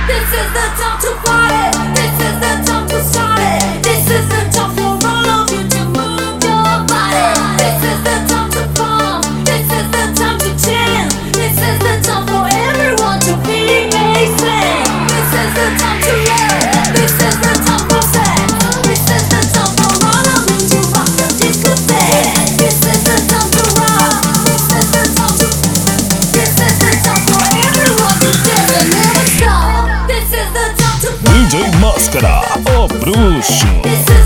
This is the time to party. This is the time to start it. This is the time for all of you to move your body. This is the time to pump. This is the time to jam. This is the time for everyone to be amazing. This is the time to learn. This is the time for sex. This is the time for all of you to rock the discotheque. This is the time to rock. This is the time to. This is the time for everyone to dance and never stop. This is the time to. DJ Máscara, o bruxo. This is